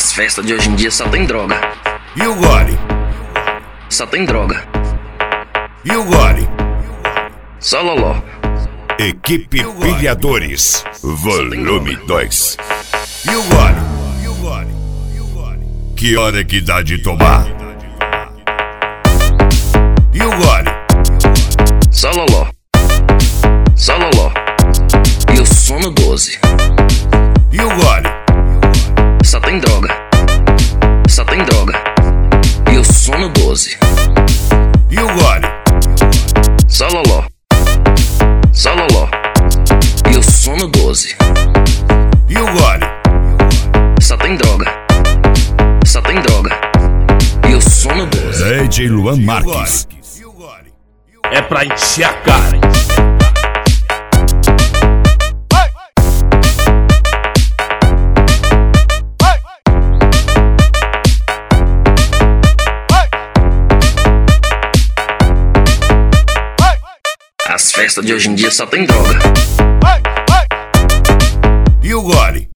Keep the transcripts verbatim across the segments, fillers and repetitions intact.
As festas de hoje em dia só tem droga. E o gole? Só tem droga. E o gole? Só loló. Equipe Pilhadores, volume dois. E o gole? E o gole? E o gole? Que hora que dá de tomar? E o gole? Só loló. Só loló. E o sono doze. E o gole? Só tem droga. Só tem droga. E o sono doze. E o gole? Só loló. Só loló. E o sono doze. E o gole? Só tem droga. Só tem droga. E o sono doze. D J Luan Marques. É pra encher a cara. As festas de hoje em dia só tem droga. E o gole?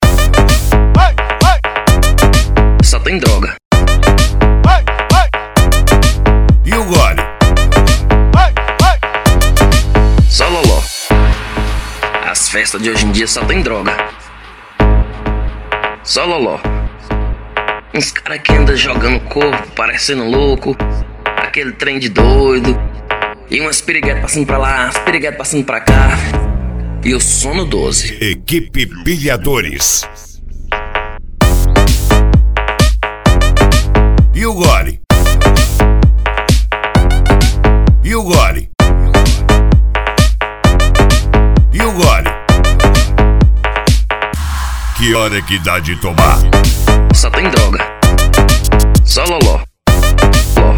Só tem droga. E o gole? Só loló. As festas de hoje em dia só tem droga. Só loló. Uns caras que andam jogando corpo, parecendo louco. Aquele trem de doido. E umas piriguetas passando pra lá, umas piriguetas passando pra cá. E o sono doze. Equipe Pilhadores. E o gole? E o gole? E o gole? Que hora que dá de tomar? Só tem droga. Só loló. Ló.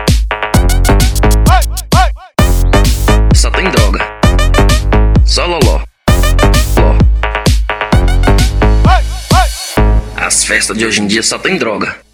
Só tem droga. Só loló. Ló. As festas de hoje em dia só tem droga.